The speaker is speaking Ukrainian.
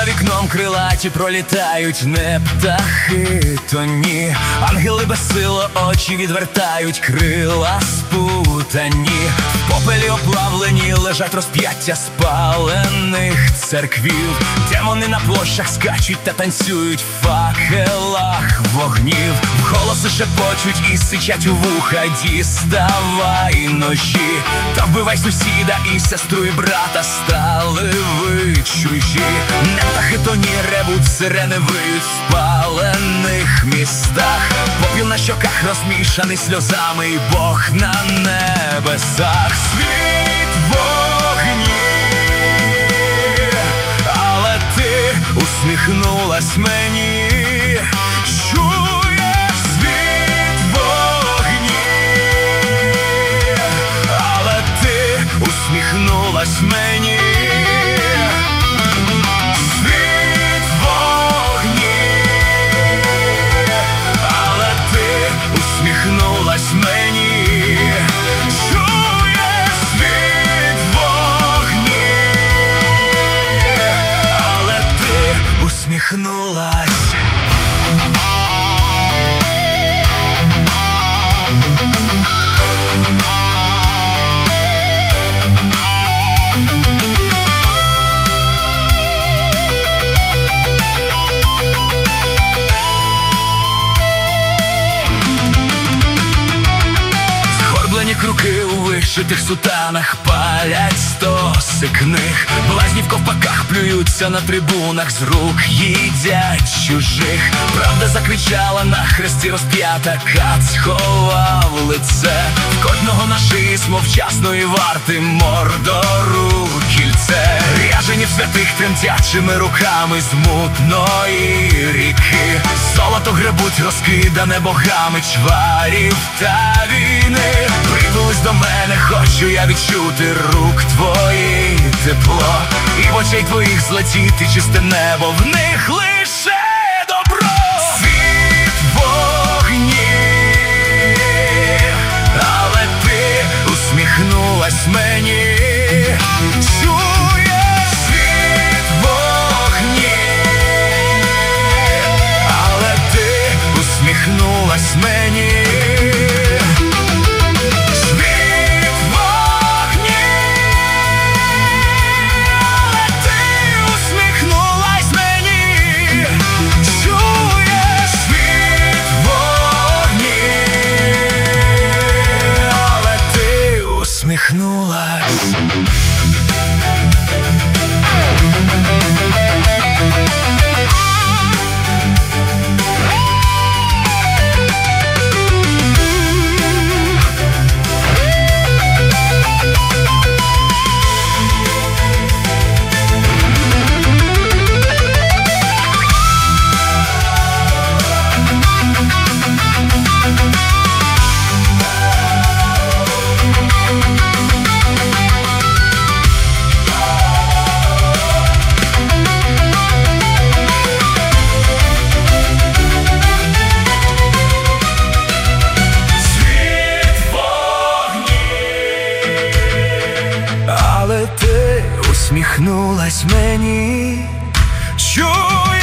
За вікном крилаті пролітають не птахи, то ні. Ангели безсило очі відвертають, крила спутані. В попелі оплавлені лежать розп'яття спалених церквів. Демони на площах скачуть та танцюють в факелах вогнів. Голоси шепочуть і сичать у вуха: діставай ножі, та вбивай сусіда і сестру, і брата, стали ви чужі. Не птахи, то ні, ревуть, сирени виють в спалених містах. Попіл на щоках розмішаний сльозами, і Бог на небесах. Світ вогні, але ти усміхнулась мені. Чуєш, світ вогні, але ти усміхнулась мені. Світ вогні, але ти усміхнулась мені. Чуєш, світ вогні, але ти усміхнулась. Круки у вишитих сутанах палять стоси книг. Блазні в ковпаках плюються на трибунах, з рук їдять чужих. Правда закричала на хресті розп'ята, кат сховав лице. В кожного на шиї смовчасної варти мордору кільце. Ряжені в святих тремтячими руками з мутної ріки. Золото гребуть розкидане богами чварів та війни. Притулись до мене, хочу я відчути рук твої тепло, і в очей твоїх злетіти чисте небо, в них лише добро. Світ вогні, але ти усміхнулась мені. Чуєш, світ вогні, але ти усміхнулась мені. Усміхнулась. Але ти усміхнулась мені. Чуєш?